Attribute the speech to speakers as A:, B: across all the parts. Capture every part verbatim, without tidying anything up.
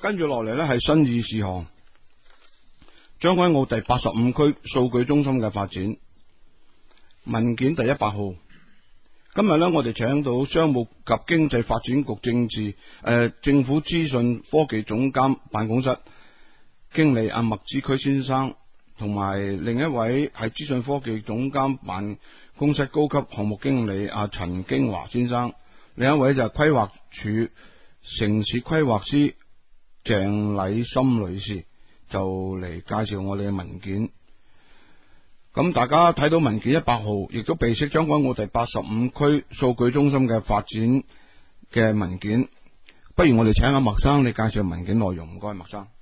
A: 跟住落嚟呢係新議事項，將軍澳第八十五區數據中心嘅發展文件第一百號。今日呢，我哋請到商務及經濟發展局政治誒、呃、政府資訊科技總監辦公室經理阿麥志區先生，同埋另一位係資訊科技總監辦公室高級項目經理阿陳經華先生，另一位就係規劃署城市規劃師鄭禮心女士，就嚟介紹我哋嘅文件。咁大家睇到文件一百號，亦都備悉將軍澳第八十五區數據中心嘅發展嘅文件。不如我哋請阿麥生你介紹文件內容，唔該，麥生。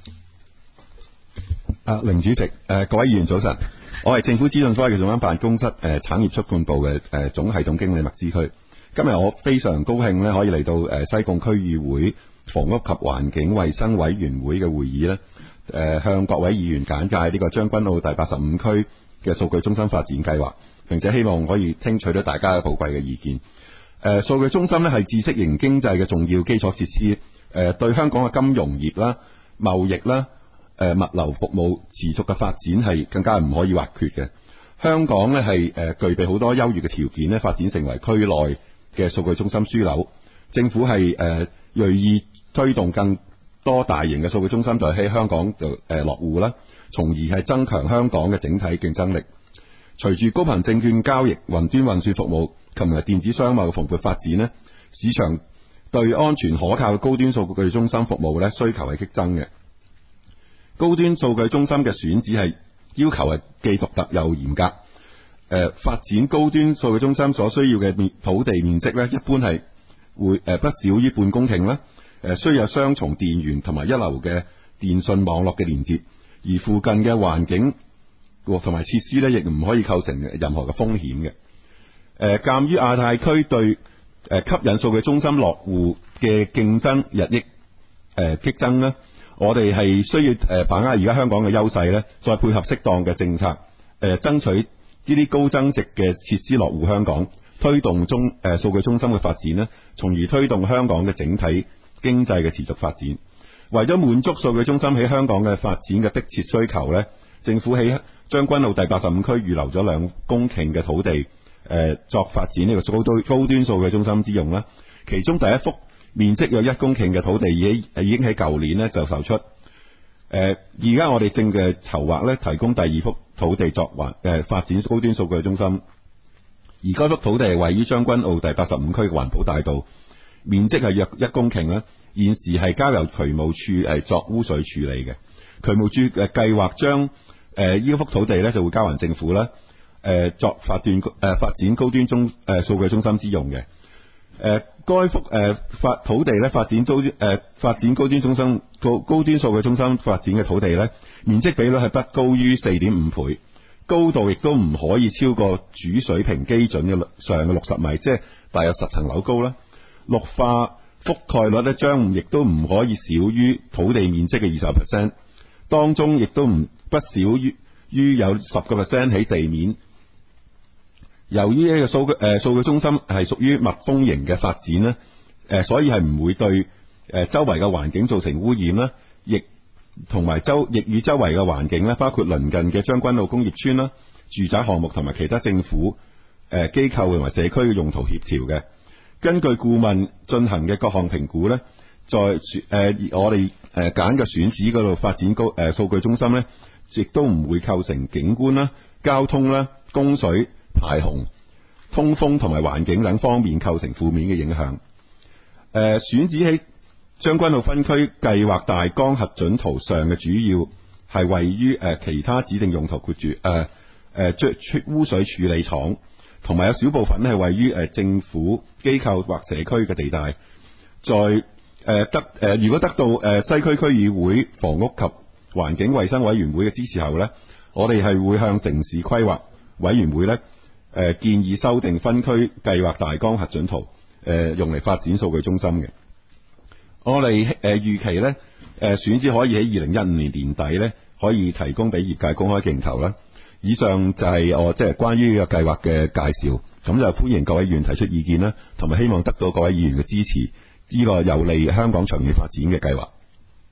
B: 啊，凌主席，誒、呃，各位議員早晨，我係政府資訊科技總監辦公室誒、呃、產業促進部嘅誒、呃、總系統經理麥志區。今日我非常高興咧，可以嚟到誒、呃、西貢區議會房屋及環境衛生委員會嘅會議咧，誒、呃、向各位議員簡介呢個將軍澳第八十五區嘅數據中心發展計劃，並且希望可以聽取到大家嘅寶貴嘅意見。誒、呃，數據中心咧係知識型經濟嘅重要基礎設施，誒、呃、對香港嘅金融業啦、貿易啦、誒、呃、物流服務持續嘅發展係更加唔可以或缺嘅。香港咧係誒具備好多優越嘅條件咧，發展成為區內嘅數據中心樞紐。政府係誒銳意推動更多大型嘅數據中心就喺香港就誒落戶啦，從而係增強香港嘅整體競爭力。隨住高頻證券交易、雲端運算服務及埋電子商貿嘅蓬勃發展咧，市場對安全可靠嘅高端數據中心服務咧需求係激增嘅。高端數據中心嘅選址係要求係既獨特又嚴格。誒、呃，發展高端數據中心所需要嘅面土地面積咧，一般係會誒、呃、不少於半公頃啦。誒、呃，需要有雙重電源同埋一流嘅電信網絡嘅連接，而附近嘅環境同埋設施咧，亦唔可以構成任何嘅風險嘅。誒、呃，鑒於亞太區對誒、呃、吸引數據中心落戶嘅競爭日益誒、呃、激增咧，我哋係需要誒把握而家香港嘅優勢咧，再配合適當嘅政策，誒、呃、爭取呢啲高增值嘅設施落戶香港，推動中誒數據中心嘅發展咧，從而推動香港嘅整體經濟嘅持續發展。為咗滿足數據中心喺香港嘅發展嘅迫切需求咧，政府喺將軍澳第八十五區預留咗兩公頃嘅土地，誒、呃、作發展呢個高端高端數據中心之用啦。其中第一幅面積有一公頃嘅土地已經已經喺舊年咧就售出。誒而家我哋正嘅籌劃咧，提供第二幅土地作環誒、呃、發展高端數據中心。而該幅土地係位於將軍澳第八十五區嘅環保大道，面積係約一公頃啦。現時係交由渠務處誒作污水處理嘅。渠務處誒計劃將誒呢幅土地咧就會交還政府啦，誒、呃、作發展誒、呃、發展高端中誒數據中心之用嘅。誒、呃、該幅誒發土地咧發展高誒、呃、發展高端中心高高端數據中心發展嘅土地咧，面積比率係不高於四點五倍，高度亦都唔可以超過主水平基準嘅上嘅六十米，即係大約十層樓高啦。綠化覆蓋率咧將亦都唔可以少於土地面積嘅二十 percent， 當中亦都唔不少於於有十個 percent 喺地面。由於呢個數據誒數據中心係屬於密封型嘅發展咧，誒所以係唔會對誒周圍嘅環境造成污染啦，亦同埋周亦與周圍嘅環境咧，包括鄰近嘅將軍澳工業村啦、住宅項目同埋其他政府誒機構同埋社區嘅用途協調嘅。根據顧問進行嘅各項評估咧，在誒、呃、我哋誒揀嘅選址嗰度發展高誒數據中心咧，亦都唔會構成景觀啦、交通啦、供水、排洪、通風同埋環境等方面構成負面嘅影響。誒、呃、選址喺將軍澳分區計劃大綱核准圖上嘅主要係位於誒、呃、其他指定用途括住誒誒污水處理廠。同埋有少部分咧係位於誒政府機構或社區嘅地帶，在誒得誒如果得到誒西區區議會房屋及環境衛生委員會嘅支持後咧，我哋係會向城市規劃委員會咧誒建議修訂分區計劃大綱核准圖，誒用嚟發展數據中心嘅。我哋誒預期咧誒選址可以喺二零一五年年底咧可以提供俾業界公開競投啦。以上就係我即係關於呢個計劃嘅介紹，咁就歡迎各位議員提出意見啦，同埋希望得到各位議員嘅支持，呢個有利香港長遠發展嘅計劃。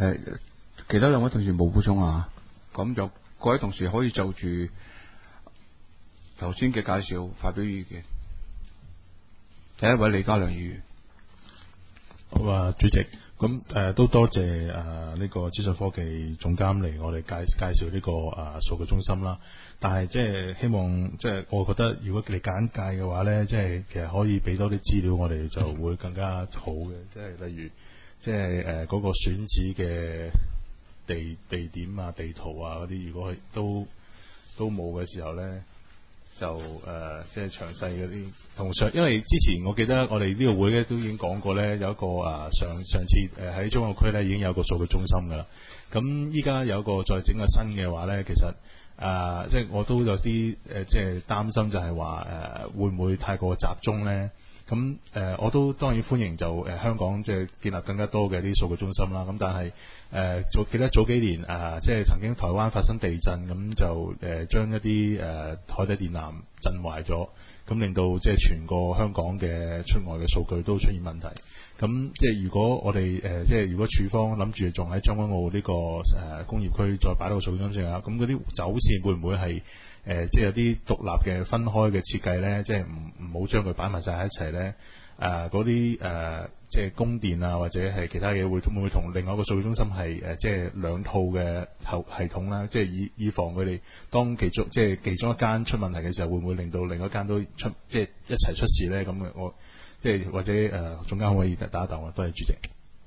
A: 誒，其他兩位同事冇補充啊？咁就各位同事可以就住頭先嘅介紹發表意見。第一位李家良議員。
C: 好啊，主席，咁誒、呃、都多謝誒呢、呃這個資訊科技總監嚟我哋介介紹呢、這個誒數據中心啦。但係即係希望即係我覺得，如果你簡介嘅話咧，即係其實可以俾多啲資料，我哋就會更加好嘅。即係例如，即係誒嗰個選址嘅地地點啊、地圖啊嗰啲，如果佢都都冇嘅時候咧。就誒、呃，即係詳細嗰啲同上，因為之前我記得我哋呢個會咧都已經講過咧，有一個啊上上次誒喺中澳區咧已經有個數據中心噶啦。咁依家有一個再整個新嘅話咧，其實啊、呃，即係我都有啲誒、呃，即係擔心就係話誒會唔會太過集中咧？咁誒、呃，我都當然歡迎就誒、呃、香港即係建立更加多嘅啲數據中心啦。咁但係誒，早、呃、記得早幾年啊、呃，即係曾經台灣發生地震，咁就誒將、呃、一啲誒、呃、海底電纜震壞咗，咁令到即係全個香港嘅出外嘅數據都出現問題。咁即係如果我哋誒、呃、即係如果處方諗住仲喺將軍澳呢、這個誒、呃、工業區再擺到個數據中心啊，咁嗰啲走線會唔會係？誒、呃，即係有啲獨立嘅分開嘅設計咧，即係唔唔好將佢擺埋晒喺一齊咧。誒、呃，嗰啲誒，即係供電啊，或者係其他嘢，會會唔會同另外一個數據中心係誒、呃，即係兩套嘅系系統啦？即係以以防佢哋當其中即係其中一間出問題嘅時候，會唔會令到另一間都出即係一齊出事咧？咁嘅我即係或者誒、呃，總監可唔可以打一打啊？多謝主席。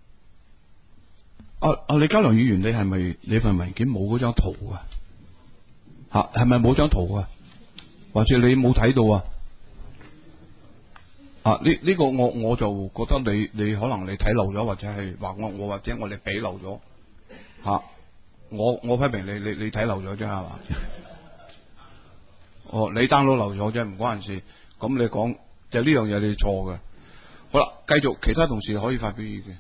A: 啊啊，李家良議員，你係咪你份文件冇嗰張圖啊？吓，係咪冇張圖啊？或者你冇睇到啊？啊，呢、這、呢個我我就覺得你你可能你睇漏咗，或者係話我我或者我哋俾漏咗吓、啊。我我批評你你你睇漏咗啫係嘛？哦，你 download 漏咗啫，唔關人事。咁你講就呢樣嘢你錯嘅。好啦，繼續其他同事可以發表意見。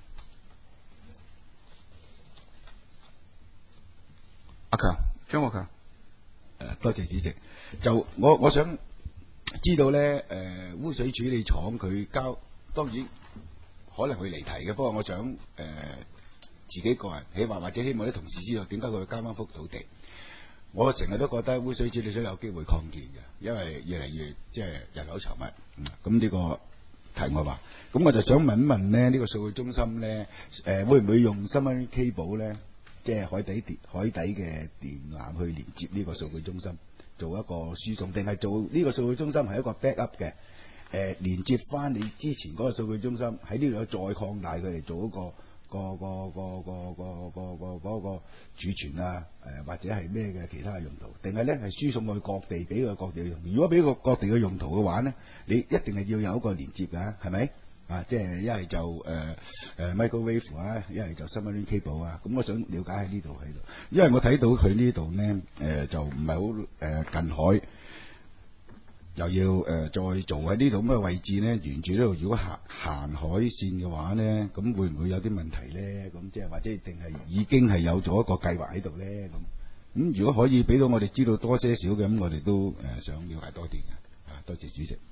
A: 阿強，張國強。
D: 誒，多謝主席。就我我想知道咧，誒、呃、污水處理廠佢交，當然可能會離題嘅。不過我想誒、呃、自己個人，起碼或者希望啲同事知道點解佢會交翻幅土地。我成日都覺得污水處理廠有機會擴建嘅，因為越嚟越即係人口稠密。嗯，咁呢個題外話。咁我就想問一問咧，呢、這個數據中心咧，誒、呃、會唔會用 submarine cable 咧？即係海底電海底嘅電纜去連接呢個數據中心，做一個輸送，定係做呢個數據中心係一個 backup 嘅？誒、呃，連接翻你之前嗰個數據中心喺呢度再擴大佢嚟做一個個個個個個個個嗰個儲存啊，誒、呃、或者係咩嘅其他嘅用途？定係咧係輸送去各地俾個各地嘅用途？如果俾個各地嘅用途嘅話咧，你一定係要有一個連接㗎，係咪？啊，即係一係就誒誒、呃呃、microwave 啊，一係就 submarine cable 啊，咁我想了解喺呢度喺度，因為我睇到佢呢度咧誒就唔係好誒近海，又要誒、呃、再做喺呢度咁嘅位置咧，沿住呢度如果行行海線嘅話咧，咁會唔會有啲問題咧？咁即係或者定係已經係有咗一個計劃喺度咧？咁咁如果可以俾到我哋知道多些少嘅，咁我哋都誒、呃、想了解多啲嘅。啊，多謝主席。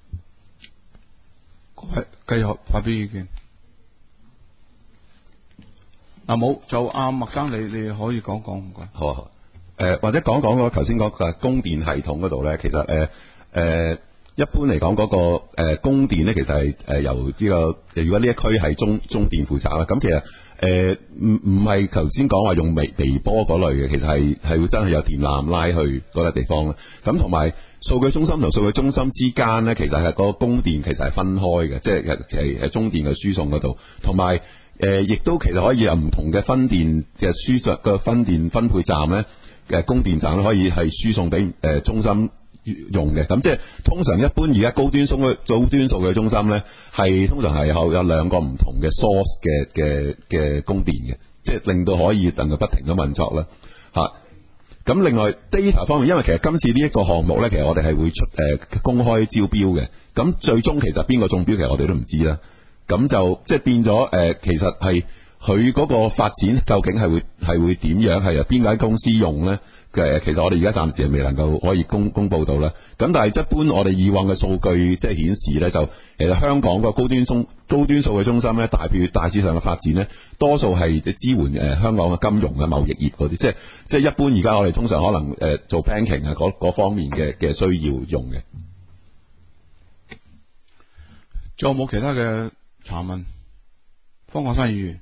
A: 各位繼續發表意見。嗱冇就阿麥生你你可以講講唔該。
B: 好啊，誒、呃、或者講講嗰頭先嗰個供電系統嗰度咧，其實誒誒、呃呃、一般嚟講嗰個誒、呃、供電咧，其實係誒由呢、這個如果呢一區係中中電負責啦，咁其實誒唔唔係頭先講話用微微波嗰類嘅，其實係係會真係有電纜拉去嗰個地方啦。咁同埋數據中心同數據中心之間咧，其實係個供電其實係分開嘅，即係係係中電嘅輸送嗰度，同埋誒亦都其實可以有唔同嘅分電嘅輸送嘅分電分配站咧嘅供電站咧，可以係輸送俾誒、呃、中心用嘅。咁即係通常一般而家高端數據高端數據中心咧，係通常係有有兩個唔同嘅 source 嘅嘅嘅供電嘅，即係令到可以能夠不停咁運作啦嚇。咁另外 data 方面，因為其實今次呢一個項目咧，其實我哋係會出誒、呃、公開招標嘅。咁最終其實邊個中標，其實我哋都唔知啦。咁就即係變咗誒、呃，其實係佢嗰個發展究竟係會係會點樣？係由邊間公司用咧？嘅其實我哋而家暫時係未能夠可以公公佈到啦。咁但係一般我哋以往嘅數據即係顯示咧，就其實香港個高端中高端數據中心咧，大票大致上嘅發展咧，多數係即係支援誒香港嘅金融嘅貿易業嗰啲，即係即係一般而家我哋通常可能誒做 banking 啊嗰嗰方面嘅嘅需要用嘅。
A: 仲有冇其他嘅查問？方國珊議員，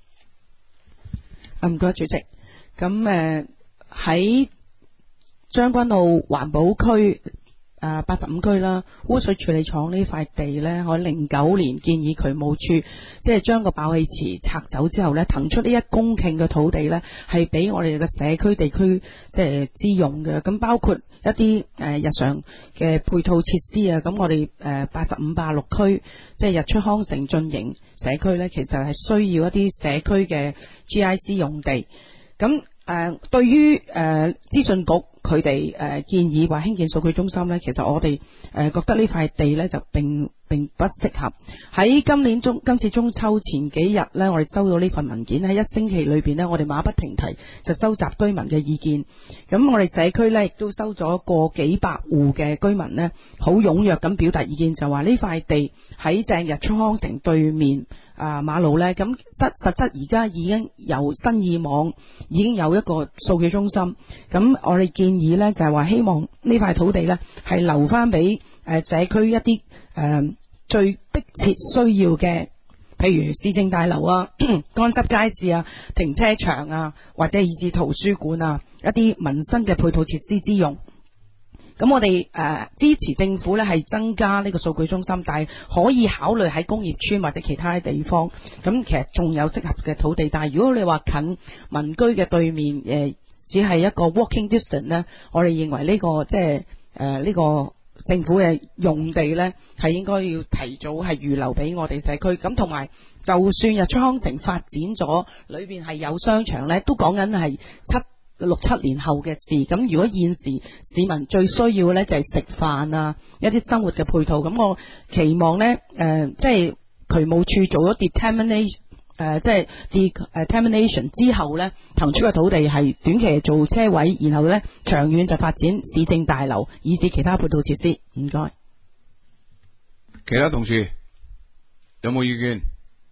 E: 唔該主席。咁誒喺將軍澳環保區誒八十五區啦，污水處理廠呢塊地呢，我零九年建議渠務處即係將個爆氣池拆走之後呢，騰出呢一公頃嘅土地呢，係俾我哋嘅社區地區即係之用嘅。咁包括一啲誒日常嘅配套設施啊，咁我哋誒八十五、八十六區即係日出康城進營社區呢，其實係需要一啲社區嘅 G I C 用地。咁誒、呃、對於誒、呃、資訊局佢哋誒建議話興建數據中心呢，其實我哋誒、呃、覺得呢塊地呢就並並不適合。喺今年中今次中秋前幾日呢，我哋收到呢份文件，喺一星期裏邊呢，我哋馬不停蹄就收集居民嘅意見。咁我哋社區呢亦都收咗過幾百戶嘅居民呢，好踴躍咁表達意見，就話呢塊地喺正日出康城對面啊馬路呢，咁實實質而家已經有新意網已經有一個數據中心。咁我哋建議呢，就係話希望呢塊土地呢係留翻俾誒社區一啲誒、呃、最迫切需要嘅，譬如市政大樓啊、乾濕街市啊、停車場啊，或者以至圖書館啊，一啲民生嘅配套設施之用。咁我哋誒、呃、支持政府呢係增加呢個數據中心，但係可以考慮喺工業村或者其他地方。咁其實仲有適合嘅土地，但係如果你話近民居嘅對面誒、呃，只係一個 walking distance 呢，我哋認為呢、這個即係誒呢個政府嘅用地呢，係應該要提早係預留俾我哋社區。咁同埋就算日出康城發展咗，裏邊係有商場呢，都講緊係七六七年後嘅事。咁如果現時市民最需要呢，就係食飯啊，一啲生活嘅配套。咁我期望呢，誒、呃，即係渠務處做咗 determination。誒，即係 determination 之後呢，騰出嘅土地係短期做車位，然後呢長遠就發展市政大樓，以至其他配套設施。唔該。
A: 其他同事有冇意見？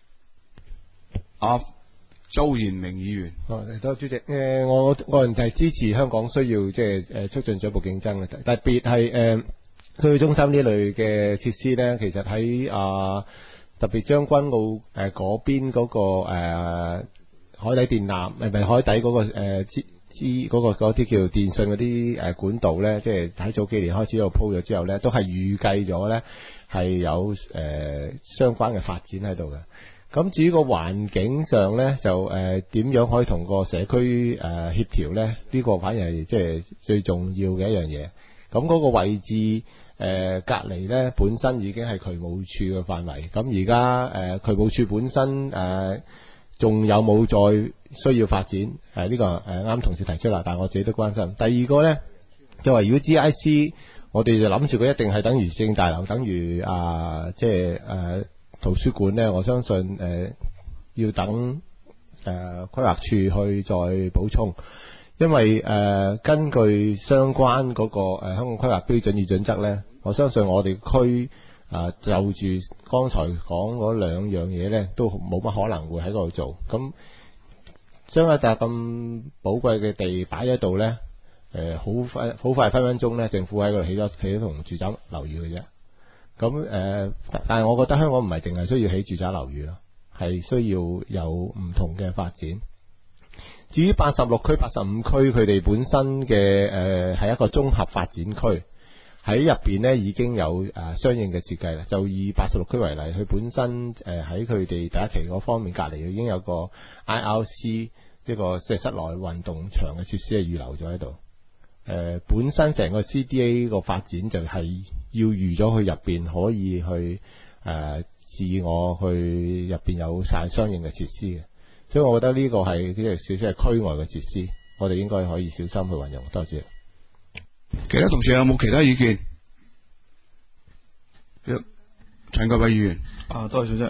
A: 啊，周延明議員。
F: 好，多主席。誒、呃，我個人係支持香港需要即係誒促進進一步競爭嘅，特別係誒數據中心呢類嘅設施呢，其實喺啊。呃特別將軍澳誒嗰邊嗰個誒海底電纜，唔係海底嗰個誒支支嗰個嗰啲叫電信嗰啲誒管道咧，即係喺早幾年開始度鋪咗之後咧，都係預計咗咧係有誒相關嘅發展喺度嘅。咁至於個環境上咧，就誒點樣可以同個社區誒協調咧？呢個反而係即係最重要嘅一樣嘢。咁嗰個位置。誒、呃、隔離咧本身已經係渠務處嘅範圍，咁而家誒渠務處本身誒仲、呃、有冇再需要發展？誒、呃、呢、這個誒啱、呃、同事提出啦，但係我自己都關心。第二個咧就話如果 G I C， 我哋就諗住佢一定係等於市政大樓，等於啊、呃、即係誒、呃、圖書館咧，我相信誒、呃、要等誒、呃、規劃處去再補充。因為誒、呃、根據相關嗰、那個、呃、香港規劃標準與準則咧，我相信我哋區啊就住剛才講嗰兩樣嘢咧，都冇乜可能會喺嗰度做。咁將一笪咁寶貴嘅地擺喺度咧，誒好快好快分分鐘咧，政府喺嗰度起咗起咗棟住宅樓宇嘅啫。咁誒、呃，但係我覺得香港唔係淨係需要起住宅樓宇咯，係需要有唔同嘅發展。至於八十六區、八十五區，佢哋本身嘅誒係一個綜合發展區，喺入邊呢已經有誒、呃、相應嘅設計啦。就以八十六區為例，佢本身誒喺佢哋第一期嗰方面隔離已經有個 I R C 呢個即係室內運動場嘅設施係預留咗喺度。誒、呃、本身成個 C D A 個發展就係要預咗佢入邊可以去誒、呃、自我去入邊有晒相應嘅設施嘅。所以我覺得呢個係即係少少係區外嘅設施，我哋應該可以小心去運用。多謝。
A: 其他同事有冇其他意見？陳國偉議員。
G: 啊，多謝主席。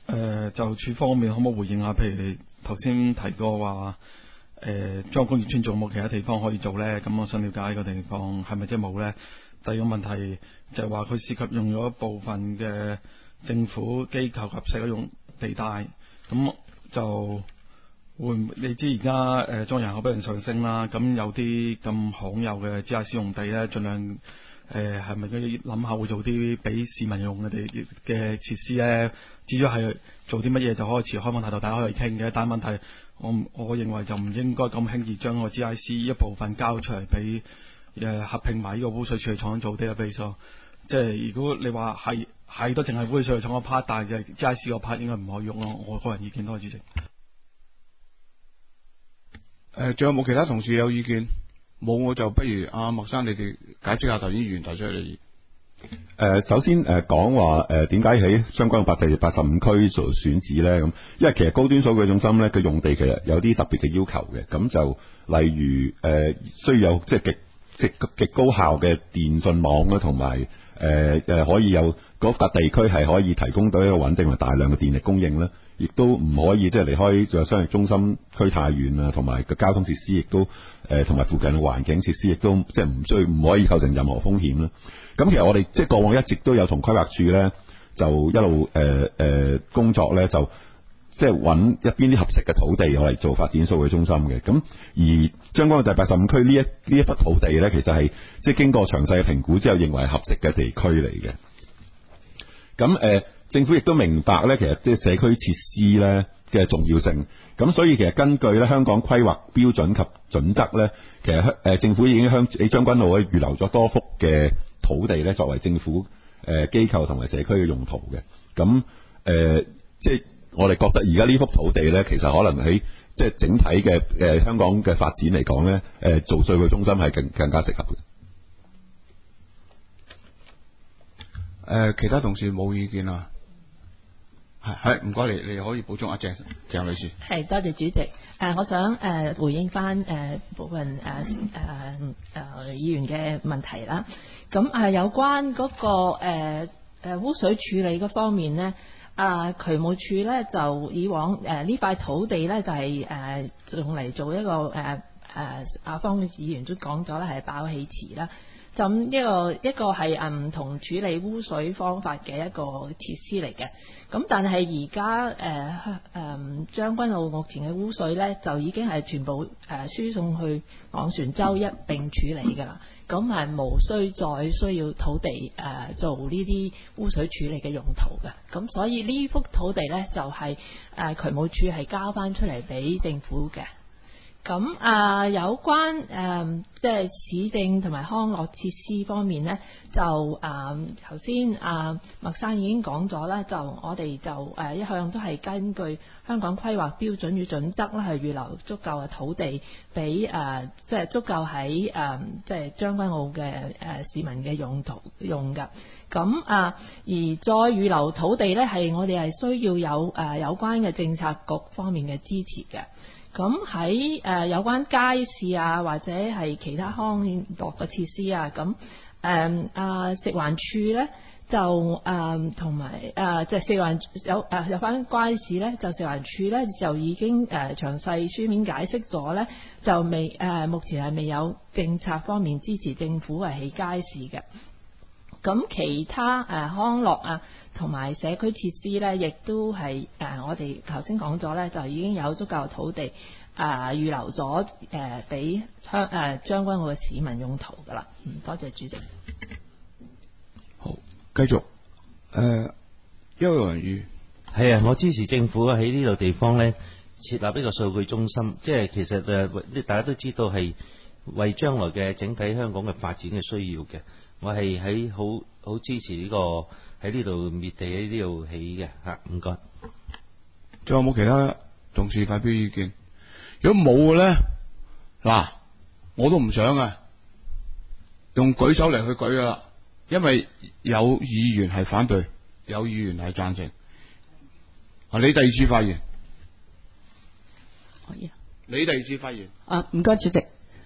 G: 呃、就處方面可唔可以回應下？譬如你頭先提過話誒將工業村仲有冇其他地方可以做呢？咁我想了解呢個地方係咪即係冇呢？第二個問題就係話佢涉及用咗一部分嘅政府機構及社會用地帶，咁就會唔你知而家誒裝人口不斷上升啦，咁有啲咁罕有嘅地下使用地咧，盡量誒係咪佢諗下會做啲俾市民用嘅地嘅設施咧？至於係做啲乜嘢就可以持開放態度，大家可以傾嘅。但係問題我我認為就唔應該咁輕易將個 G I C 一部分交出嚟俾誒合併埋呢個污水處理廠做 database。即係如果你話係係都淨係污水處理廠個 part， 但係就 G I C 個 part 應該唔可以用咯。我個人意見多謝主席。
A: 誒，仲有冇其他同事有意見？冇，我就不如阿麥生你哋解釋下頭先議員提出嚟。誒、
B: 呃，首先誒講話誒點解喺將軍澳八地八十五區做選址咧？咁因為其實高端數據中心咧，佢用地其實有啲特別嘅要求嘅。咁就例如誒、呃、需要有即係極極極高效嘅電信網啦，同埋誒誒可以有嗰笪地區係可以提供到一個穩定同大量嘅電力供應啦。亦都唔可以即係離開咗商業中心區太遠啊，同埋個交通設施亦都誒同埋附近嘅環境設施亦都即係唔需要唔可以構成任何風險啦。咁其實我哋即係過往一直都有同規劃署咧，就一路誒誒、呃呃、工作咧，就即係揾一邊啲合適嘅土地我嚟做發展數據中心嘅。咁而將軍澳第八十五區呢一呢一忽土地咧，其實係即係經過詳細嘅評估之後，認為係合適嘅地區嚟嘅。咁誒。呃政府亦都明白咧，其實即係社區設施咧嘅重要性。咁所以其實根據咧香港規劃標準及準則咧，其實誒政府已經向喺將軍澳咧預留咗多幅嘅土地咧，作為政府誒機構同埋社區嘅用途嘅。咁誒即係我哋覺得而家呢幅土地咧，其實可能喺即係整體嘅誒香港嘅發展嚟講咧，誒做數據中心係更更加適合嘅。
A: 誒、呃，其他同事冇意見啊？係，唔該，你你可以補充阿鄭鄭女士。
H: 係，多謝主席。誒、呃，我想誒、呃、回應翻誒、呃、部分誒誒誒議員嘅問題啦。咁、呃、誒有關嗰、那個誒誒、呃、污水處理嗰方面咧，啊、呃、渠務署咧就以往誒呢、呃、塊土地咧就係、是、誒、呃、用嚟做一個誒誒阿方議員都講咗咧係爆氣池啦。咁一個一個係唔同處理污水方法嘅一個設施嚟嘅，咁但係而家誒誒將軍澳目前嘅污水咧就已經係全部誒輸送去昂船洲一並處理㗎啦，咁係無需再需要土地誒做呢啲污水處理嘅用途嘅，咁所以呢幅土地咧就係誒渠務署係交翻出嚟俾政府嘅。咁啊、呃，有關誒、呃、即係市政同埋康樂設施方面咧，就啊頭先啊麥生已經講咗啦，就我哋就誒、呃、一向都係根據香港規劃標準與準則啦，去預留足夠嘅土地俾誒、呃、即係足夠喺誒、呃、即係將軍澳嘅誒、呃、市民嘅用途用㗎。咁啊、呃，而再預留土地咧，係我哋係需要有誒、呃、有關嘅政策局方面嘅支持嘅。咁喺誒有關街市啊，或者係其他康樂嘅設施啊，咁誒啊食環署咧就誒同埋誒即係食環有誒有關街市咧，就食環署咧就已經誒詳細書面解釋咗咧，就未誒、呃、目前係未有政策方面支持政府係起街市嘅。咁其他誒康樂啊，同埋社區設施咧，亦都係誒我哋頭先講咗咧，就已經有足夠土地啊預留咗誒俾香誒將軍澳嘅市民用途噶啦。嗯，多謝主席。
A: 好，繼續誒，邱文宇
I: 係啊，我支持政府喺呢度地方咧設立呢個數據中心，即係其實誒大家都知道係為將來嘅整體香港嘅發展嘅需要嘅。我係喺好好支持呢個喺呢度滅地喺呢度起嘅吓，唔該。
A: 仲有冇其他同事發表意見？如果冇嘅咧，嗱，我都唔想啊，用舉手嚟去舉噶啦，因為有議員係反對，有議員係贊成。啊，你第二次發言，
E: 可以啊。
A: 你第二次發言。
E: 啊，唔該主席。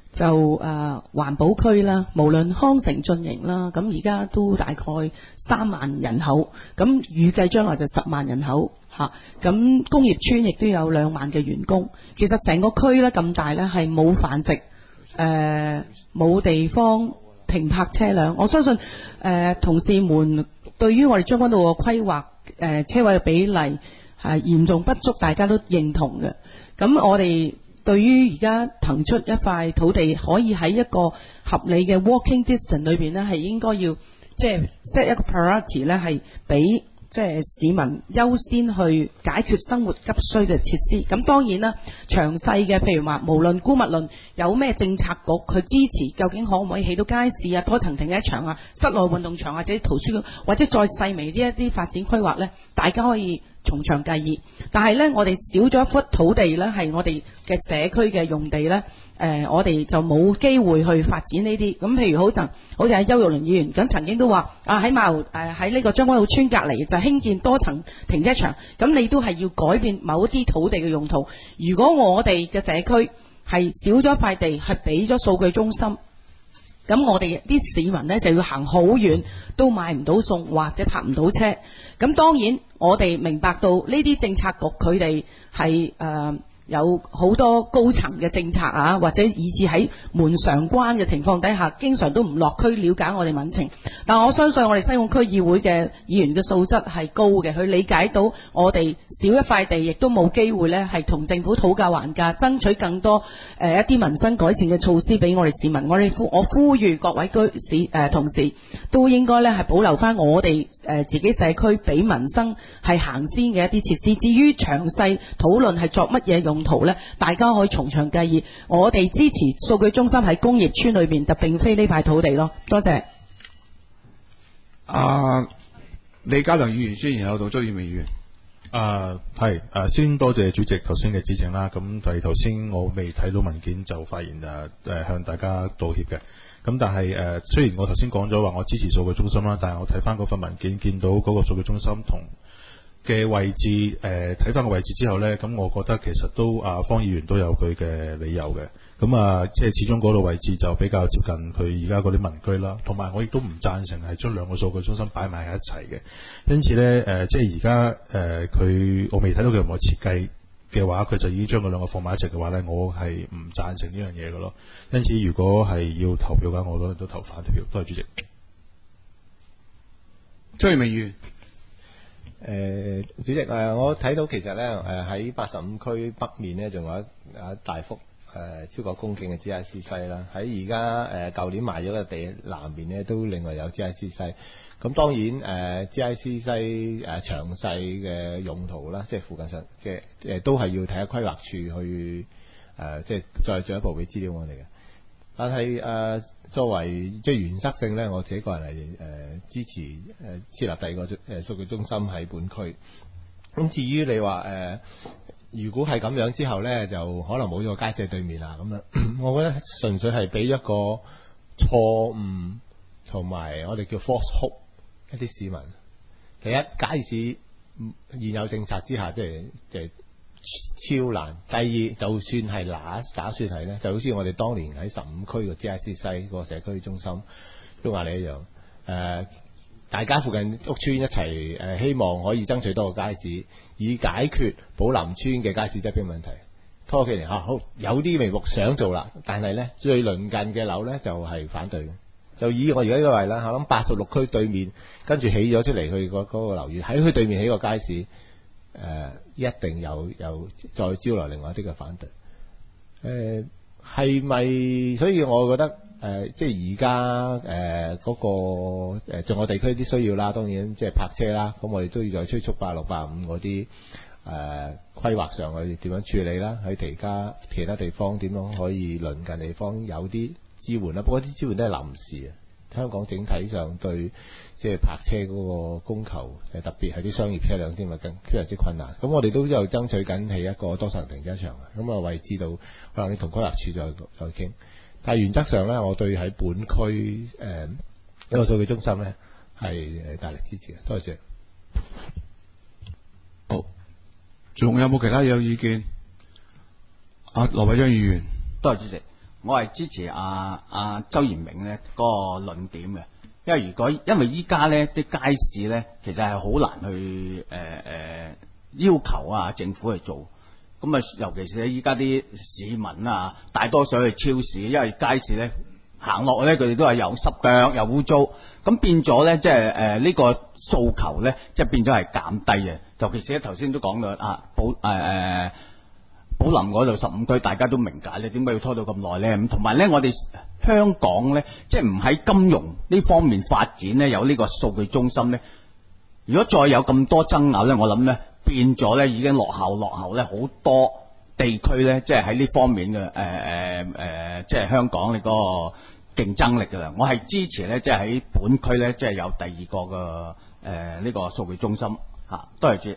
E: 就誒、呃、環保區啦，無論康城進營啦，咁而家都大概三萬人口，咁預計將來就十萬人口嚇。咁工業村亦都有兩萬嘅員工。其實成個區咧咁大咧，係冇繁殖，誒冇地方停泊車輛。我相信誒、呃、同事們對於我哋將軍澳嘅規劃誒、呃、車位嘅比例係嚴重不足，大家都認同嘅。咁我哋對於而家騰出一塊土地，可以喺一個合理嘅 walking distance 裏邊呢，係應該要即係 set 一個 priority 呢，係俾即係市民優先去解決生活急需嘅設施。咁當然啦，詳細嘅譬如話，無論姑勿論有咩政策局去支持，究竟可唔可以起到街市啊、多層停車場啊、室內運動場或者圖書館，或者再細微啲一啲發展規劃呢，大家可以從長計議。但係呢，我哋少咗一幅土地呢，係我哋嘅社區嘅用地呢。誒、呃，我哋就冇機會去發展呢啲。咁譬如好曾，好似喺邱玉麟議員咁曾經都話啊，喺馬誒喺呢個將軍澳村隔離就興建多層停車場。咁你都係要改變某啲土地嘅用途。如果我哋嘅社區係少咗塊地，係俾咗數據中心，咁我哋啲市民呢就要行好遠，都買唔到餸或者泊唔到車。咁當然我哋明白到呢啲政策局佢哋係誒有好多高層嘅政策啊，或者以至喺門常關嘅情況底下，經常都唔落區了解我哋民情。但我相信我哋西貢區議會嘅議員嘅素質係高嘅，佢理解到我哋少一塊地，亦都冇機會呢係同政府討價還價，爭取更多誒、呃、一啲民生改善嘅措施俾我哋市民。我哋呼我呼籲各位居市誒、呃、同事都應該呢係保留翻我哋誒、呃、自己社區俾民生係行先嘅一啲設施。至於詳細討論係作乜嘢用圖呢，大家可以從長計議。我哋支持數據中心喺工業村裏邊，就並非呢塊土地咯。多謝。
A: 啊，李家良議員先，然後到周耀明議員。
C: 啊，係啊，先多謝主席頭先嘅指正啦。咁係頭先我未睇到文件就發言誒誒向大家道歉嘅。咁但係誒、呃，雖然我頭先講咗話我支持數據中心啦，但係我睇翻嗰份文件，見到嗰個數據中心同嘅位置，誒睇翻個位置之後呢，咁我覺得其實都啊方議員都有佢嘅理由嘅。咁啊，即係始終嗰度位置就比較接近佢而家嗰啲民居啦，同埋我亦都唔贊成係將兩個數據中心擺埋喺一齊嘅。因此呢，誒、呃、即係而家誒佢我未睇到佢有冇設計嘅話，佢就已經將佢兩個放埋一齊嘅話呢，我係唔贊成呢樣嘢嘅咯。因此，如果係要投票嘅話，我都都投反對票。多謝主席。
A: 周耀明議員。
F: 誒、呃，主席誒、呃，我睇到其實咧誒喺八十五區北面咧，仲有一有一大幅誒、呃、超過公頃嘅 G I C 西啦。喺而家誒舊年賣咗嘅地南面咧，都另外有 G I C 西。咁當然誒、呃、G I C 西誒、呃、詳細嘅用途啦，即係附近上嘅誒都係要睇下規劃處去誒、呃，即係再進一步俾資料我哋嘅。但係誒、呃、作為即係原則性咧，我自己個人係誒、呃、支持誒、呃、設立第二個誒數據中心喺本區。咁至於你話誒、呃，如果係咁樣之後咧，就可能冇咗個街市對面啦。咁樣，我覺得純粹係俾一個錯誤同埋我哋叫 false hope 一啲市民。第一，街市現有政策之下，即係即係。超難。第二，就算係打打算係咧，就好似我哋當年喺十五區個 G I C 西個社區中心都話你一樣。誒、呃，大家附近屋邨一齊誒、呃，希望可以爭取多個街市，以解決寶林村嘅街市擠迫問題。拖幾年嚇，好有啲眉目想做啦，但係咧最鄰近嘅樓咧就係、是、反對嘅。就以我而家呢個為啦，我諗八十六區對面跟住起咗出嚟，去嗰嗰個樓宇喺佢對面起個街市。誒、呃，一定有有再招來另外一啲嘅反對。誒係咪？所以我覺得誒、呃，即係而家誒嗰個誒，仲、呃、有地區啲需要啦。當然即係泊車啦。咁我哋都要再催促八六八五嗰啲誒規劃上去點樣處理啦。喺其他其他地方點樣可以鄰近地方有啲支援啦。不過啲支援都係臨時啊。香港整體上對即係泊車嗰個供求，誒特別係啲商業車輛添啊，更非常之困難。咁我哋都有爭取緊起一個多層停車場，咁啊位置到可能你同規劃處再再傾。但係原則上咧，我對喺本區誒一個數據中心咧係誒大力支持嘅。多謝。
A: 好，仲有冇其他有意見？阿羅偉章議員。
J: 多謝主席。 我係支持阿阿周延明咧嗰個論點嘅，因為如果因為依家咧啲街市咧，其實係好難去誒誒、呃、要求啊政府去做。咁啊，尤其是咧依家啲市民啊，大多數去超市，因為街市咧行落咧，佢哋都係又濕腳又污糟，咁變咗咧，即係誒呢個訴求咧，即係變咗係減低嘅。尤其是咧頭先都講到啊，寶誒誒寶林嗰度十五區，大家都明解咧，點解要拖到咁耐咧？咁同埋咧，我哋香港咧，即係唔喺金融呢方面發展咧，有呢個數據中心咧，如果再有咁多爭拗咧，我諗咧。變咗咧，已經落後落後咧，好多地區咧，即係喺呢方面嘅誒誒誒，即係香港呢個競爭力㗎啦。我係支持咧，即係喺本區咧，即係有第二個嘅誒呢個數據中心嚇。多謝主席。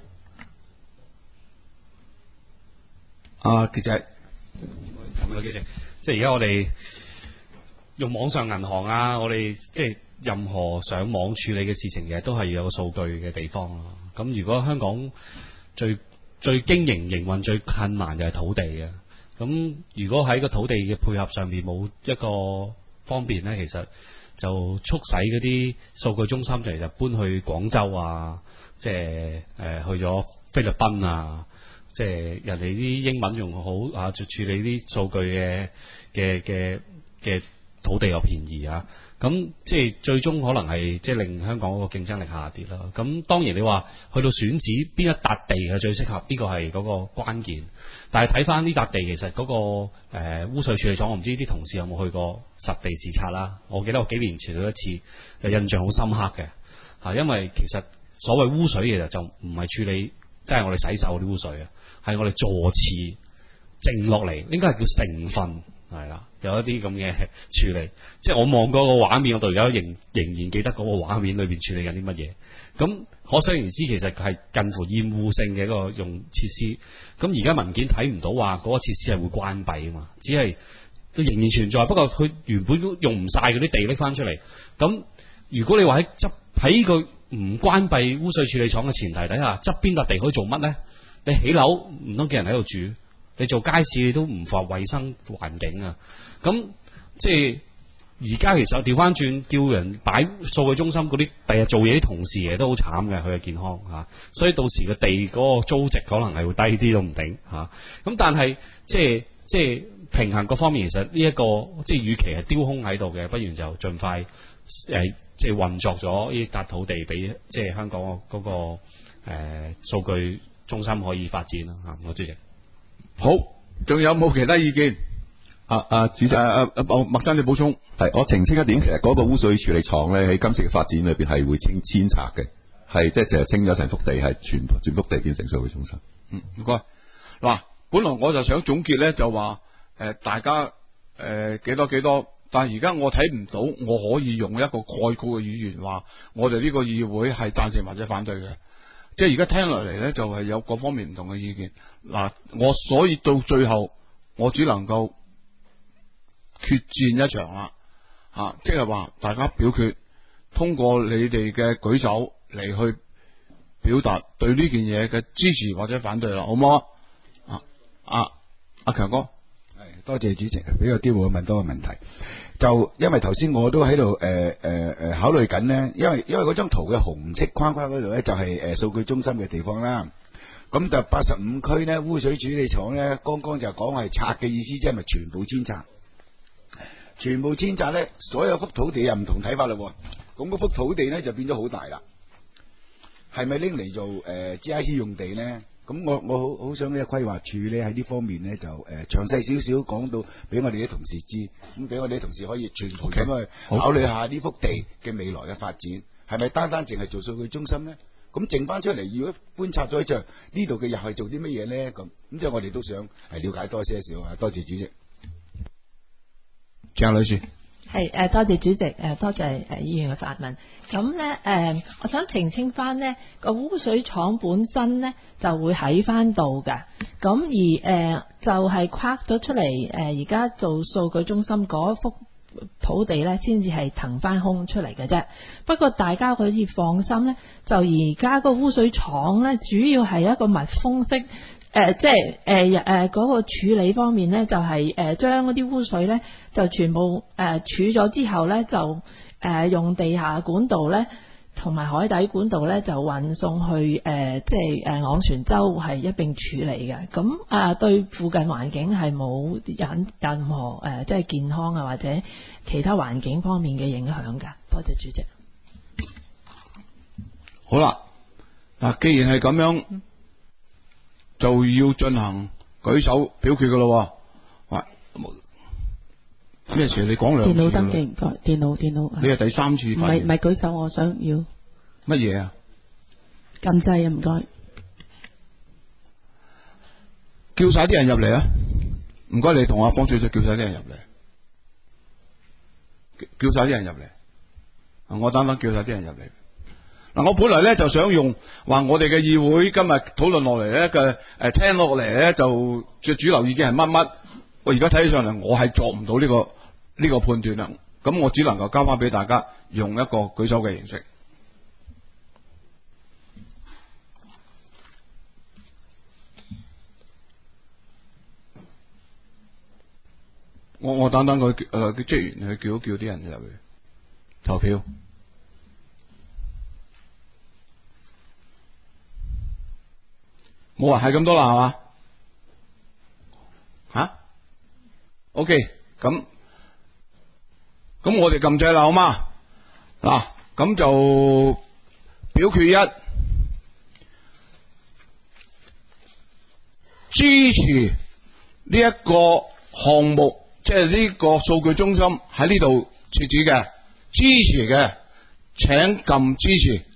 A: 啊，其實
K: 咁啦，主席，即係而家我哋用網上銀行啊，我哋即係任何上網處理嘅事情嘅，都係要有個數據嘅地方咯。咁如果香港最最經營營運最困難就係土地嘅，咁如果喺個土地嘅配合上面冇一個方便呢，其實就促使嗰啲數據中心其實搬去廣州啊，即係誒去咗菲律賓啊，即係人哋啲英文用好啊，就處理啲數據嘅嘅嘅嘅土地又便宜啊。咁即係最終可能係即係令香港嗰個競爭力下跌啦。咁當然你話去到選址邊一笪地係最適合，呢個係嗰個關鍵。但係睇翻呢笪地，其實嗰個誒污水處理廠，我唔知啲同事有冇去過實地視察啦。我記得我幾年前去一次，就印象好深刻嘅嚇，因為其實所謂污水其實就唔係處理即係我哋洗手啲污水啊，係我哋坐廁剩落嚟，應該係叫成分。係啦，有一啲咁嘅處理，即係我望嗰個畫面，我到而家仍仍然記得嗰個畫面裏邊處理緊啲乜嘢。咁可想而知，其實係近乎厭惡性嘅一個用設施。咁而家文件睇唔到話嗰個設施係會關閉啊嘛，只係都仍然存在。不過佢原本都用唔晒嗰啲地拎翻出嚟。咁如果你話喺執喺個唔關閉污水處理廠嘅前提底下，側邊笪地可以做乜呢？你起樓唔通叫人喺度住？你做街市你都唔符合衛生環境啊！咁即係而家其實調翻轉，叫人擺數據中心嗰啲，第日做嘢啲同事亦都好慘嘅，佢嘅健康嚇、啊。所以到時個地嗰個租值可能係會低啲都唔定嚇。咁、啊、但係即係即係平衡各方面，其實呢、這、一個即係與其係丟空喺度嘅，不如就盡快誒、呃、即係運作咗呢笪土地俾即係香港嗰、那個誒、呃、數據中心可以發展啦嚇。我主席。
A: 好，仲有冇其他意見？
B: 啊啊，主席，誒誒誒，
A: 麥生你補充。
B: 係，我澄清一點，其實嗰個污水處理廠咧喺今次嘅發展裏邊係會清遷拆嘅，係即係淨係清咗成幅地，係全全幅地變成數據中心。
A: 嗯，唔該。嗱，本來我就想總結咧，就話誒、呃、大家誒、呃、幾多幾多，但係而家我睇唔到，我可以用一個概括嘅語言話，我哋呢個議會係贊成或者反對嘅。即係而家聽落嚟咧，就係有各方面唔同嘅意見。嗱，我所以到最後，我只能夠決戰一場啦，吓、啊，即係話大家表決，通過你哋嘅舉手嚟去表達對呢件嘢嘅支持或者反對啦，好唔好啊？啊，阿阿強哥，
D: 係多謝主席俾個機會我問多個問題。就因為頭先我都喺度誒誒誒考慮緊咧，因為因為嗰張圖嘅紅色框框嗰度咧就係誒數據中心嘅地方啦。咁就八十五區咧污水處理廠咧，剛剛就講係拆嘅意思，即係咪全部遷拆？全部遷拆咧，所有幅土地又唔同睇法啦。咁嗰幅土地咧就變咗好大啦。係咪拎嚟做誒、呃、G I C 用地咧？咁我我好好想呢個規劃處咧喺呢方面咧就誒詳細少少講到俾我哋啲同事知，咁俾我哋啲同事可以全盤咁去考慮下呢幅地嘅未來嘅發展，係咪單單淨係做數據中心咧？咁剩翻出嚟，如果觀察咗就呢度嘅又係做啲乜嘢咧？咁咁即係我哋都想係了解多些少啊！多謝主席，
A: 鄭女士。
H: 係誒，多謝主席誒，多謝誒議員嘅發問。咁咧誒，我想澄清翻呢個污水廠本身咧就會喺翻度㗎。咁而誒、呃、就係、是、框咗出嚟誒，而家做數據中心嗰幅土地咧先至係騰翻空出嚟嘅啫。不過大家可以放心咧，就而家個污水廠咧，主要係一個密封式。誒、呃，即係誒誒嗰個處理方面咧，就係誒將嗰啲污水咧，就全部誒、呃、儲咗之後咧，就誒、呃、用地下管道咧，同埋海底管道咧，就運送去誒、呃、即係誒昂船洲係一並處理嘅。咁啊、呃，對附近環境係冇引任何誒、呃、即係健康啊或者其他環境方面嘅影響㗎。多謝主席。
A: 好啦，嗱，既然係咁樣。就要進行舉手表決噶咯，喂，咩事？你講兩次。
E: 電腦登記唔該，電腦電腦。
A: 你係第三次發言。
E: 唔係唔係舉手，我想要。
A: 乜嘢啊？
E: 撳掣啊！唔該。
A: 叫晒啲人入嚟啊！唔該，你同阿方小姐叫晒啲人入嚟，叫晒啲人入嚟。我等等叫晒啲人入嚟。嗱，我本來咧就想用話我哋嘅議會今日討論落嚟咧嘅誒聽落嚟咧就嘅主流意見係乜乜，我而家睇起上嚟我係作唔到呢個呢個判斷啦，咁我只能夠交翻俾大家用一個舉手嘅形式。我我等等佢誒嘅職員去叫叫啲人入去投票。冇話係咁多啦，係嘛？吓 ？OK，咁咁我哋撳掣啦，好嘛？嗱，咁就表決一，支持呢一個項目，即係呢個數據中心喺呢度設置嘅，支持嘅請撳支持。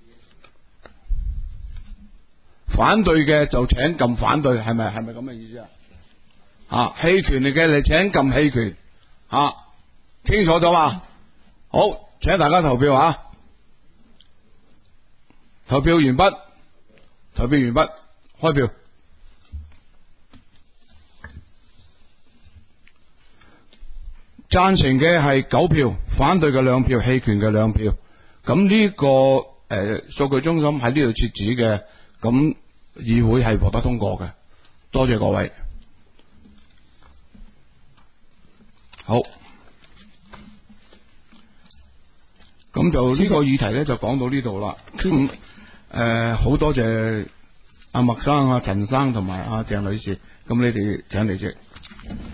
A: 反對嘅就請撳反對，係咪係咪咁嘅意思啊？啊，棄權嚟嘅你請撳棄權，啊，清楚咗嘛？好，請大家投票啊！投票完畢，投票完畢，開票。贊成嘅係九票，反對嘅兩票，棄權嘅兩票。咁呢、這個誒數據中心喺呢度設置嘅，咁議會係獲得通過嘅。多謝各位。好，咁就呢個議題咧就講到呢度啦。咁誒好多謝阿麥生、阿陳生同埋阿鄭女士，咁你哋請離席。